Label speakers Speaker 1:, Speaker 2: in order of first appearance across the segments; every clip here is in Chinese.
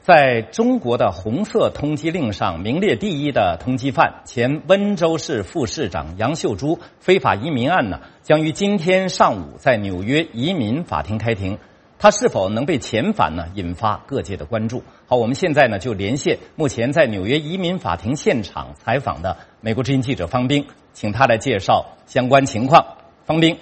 Speaker 1: 在中国的红色通缉令上名列第一的通缉犯，前温州市副市长杨秀珠非法移民案呢，将于今天上午在纽约移民法庭开庭。他是否能被遣返呢？引发各界的关注。好，我们现在呢就连线目前在纽约移民法庭现场采访的美国之音记者方斌，请他来介绍相关情况。方斌。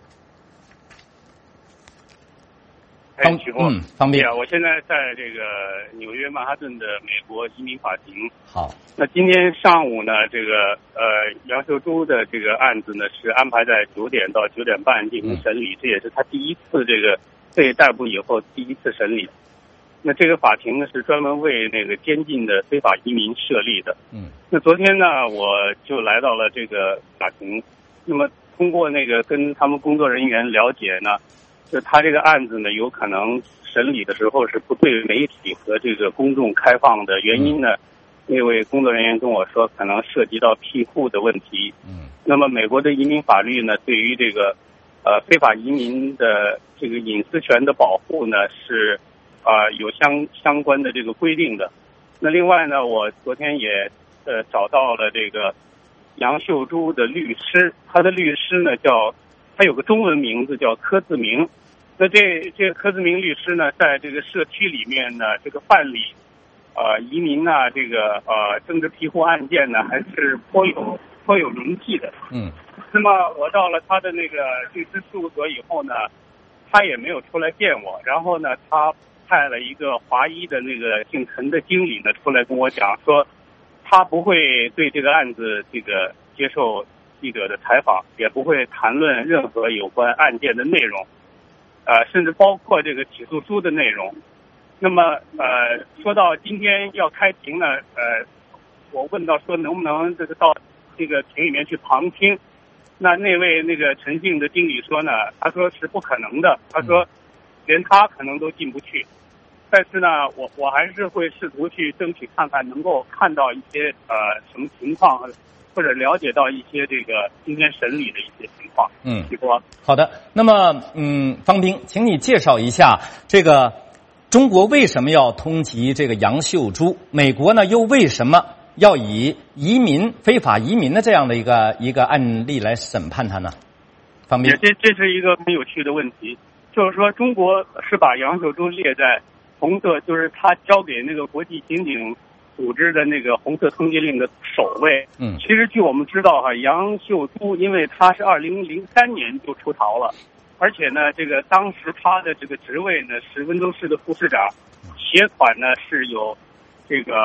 Speaker 1: 方便。
Speaker 2: 我现在在这个纽约曼哈顿的美国移民法庭。
Speaker 1: 好，
Speaker 2: 那今天上午呢，这个杨秀珠的这个案子呢是安排在9点到9点半进行审理，这也是他第一次这个被逮捕以后第一次审理。那这个法庭呢是专门为那个监禁的非法移民设立的。那昨天呢我就来到了这个法庭，那么通过那个跟他们工作人员了解呢。就他这个案子呢，有可能审理的时候是不对媒体和这个公众开放的原因呢，那位工作人员跟我说，可能涉及到庇护的问题。那么美国的移民法律呢，对于这个非法移民的这个隐私权的保护呢，是有相关的这个规定的。那另外呢，我昨天也找到了这个杨秀珠的律师，他的律师呢他有个中文名字叫柯自明。那这个柯自明律师呢，在这个社区里面呢，这个办理移民啊，这个政治庇护案件呢，还是颇有名气的。那么我到了他的那个律师事务所以后呢，他也没有出来见我。然后呢，他派了一个华裔的那个姓陈的经理呢出来跟我讲说，他不会对这个案子这个接受记者的采访，也不会谈论任何有关案件的内容，甚至包括这个起诉书的内容。那么说到今天要开庭呢，我问到说能不能这个到这个庭里面去旁听，那位那个陈姓的经理说呢，他说是不可能的，他说连他可能都进不去。但是呢，我还是会试图去争取看看能够看到一些什么情况，或者了解到一些这个今天审理的一些情况。你说。
Speaker 1: 好的。那么方斌，请你介绍一下这个中国为什么要通缉这个杨秀珠，美国呢又为什么要以非法移民的这样的一个案例来审判他呢？方斌。
Speaker 2: 这是一个很有趣的问题，就是说中国是把杨秀珠列在红色，就是他交给那个国际刑警组织的那个红色通缉令的首位。其实据我们知道杨秀珠因为他是2003年就出逃了，而且呢这个当时他的这个职位呢是温州市的副市长，携款呢是有这个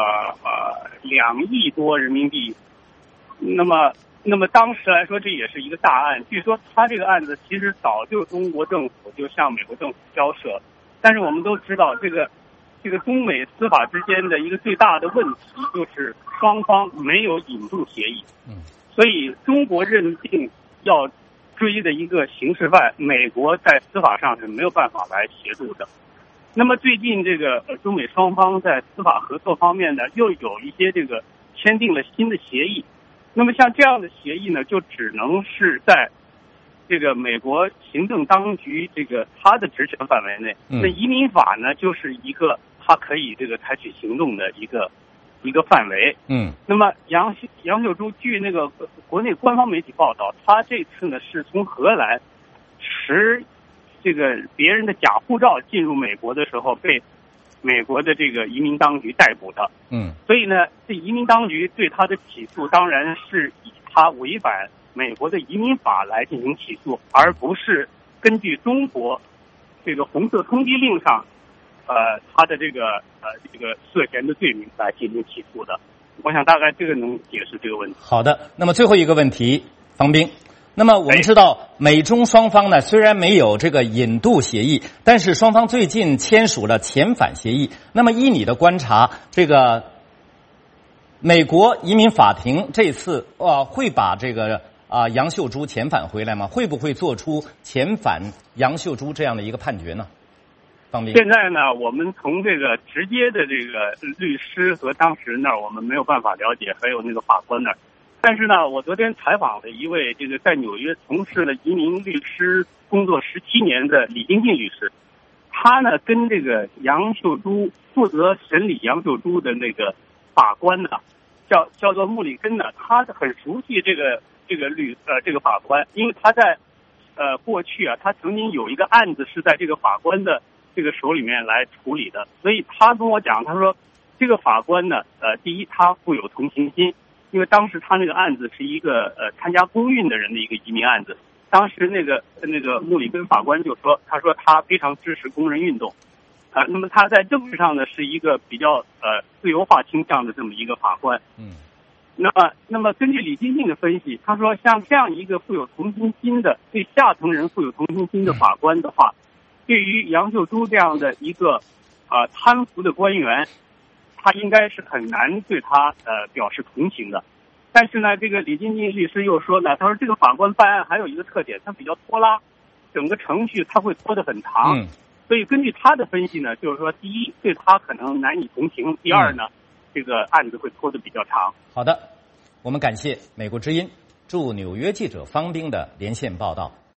Speaker 2: 2亿多人民币。那么当时来说这也是一个大案，据说他这个案子其实早就中国政府就向美国政府交涉，但是我们都知道这个中美司法之间的一个最大的问题就是双方没有引渡协议。所以中国认定要追的一个刑事犯，美国在司法上是没有办法来协助的。那么最近这个中美双方在司法合作方面呢，又有一些这个签订了新的协议。那么像这样的协议呢，就只能是在这个美国行政当局这个他的职权范围内。那移民法呢，就是一个他可以这个采取行动的一个范围。那么杨秀珠据那个国内官方媒体报道，他这次呢是从荷兰持这个别人的假护照进入美国的时候被美国的这个移民当局逮捕的。所以呢，这移民当局对他的起诉当然是以他违反美国的移民法来进行起诉，而不是根据中国这个红色通缉令上他的这个涉嫌的罪名来进行起诉的。我想大概这个能解释这个问题。
Speaker 1: 好的。那么最后一个问题，方斌。那么我们知道美中双方呢虽然没有这个引渡协议，但是双方最近签署了遣返协议。那么依你的观察，这个美国移民法庭这次会把这个杨秀珠遣返回来吗？会不会做出遣返杨秀珠这样的一个判决呢？方斌。
Speaker 2: 现在呢，我们从这个直接的这个律师和当事人那儿，我们没有办法了解，还有那个法官那儿。但是呢，我昨天采访了一位这个在纽约从事了移民律师工作17年的李金进律师， 他呢跟这个杨秀珠负责审理杨秀珠的那个法官呢，叫做穆里根呢，他很熟悉这个法官，因为他在过去啊，他曾经有一个案子是在这个法官的这个手里面来处理的，所以他跟我讲，他说这个法官呢，第一他富有同情心，因为当时他那个案子是一个参加公运的人的一个移民案子，当时那个穆里根法官就说，他说他非常支持工人运动，那么他在政治上呢是一个比较自由化倾向的这么一个法官。那么根据李金进的分析，他说像这样一个富有同情心的对下层人富有同情心的法官的话，对于杨秀珠这样的一个贪腐的官员，他应该是很难对他表示同情的。但是呢，这个李金进律师又说呢，他说这个法官办案还有一个特点，他比较拖拉，整个程序他会拖得很长。所以根据他的分析呢，就是说第一对他可能难以同情，第二呢，这个案子会拖得比较长。
Speaker 1: 好的，我们感谢美国之音驻纽约记者方冰的连线报道。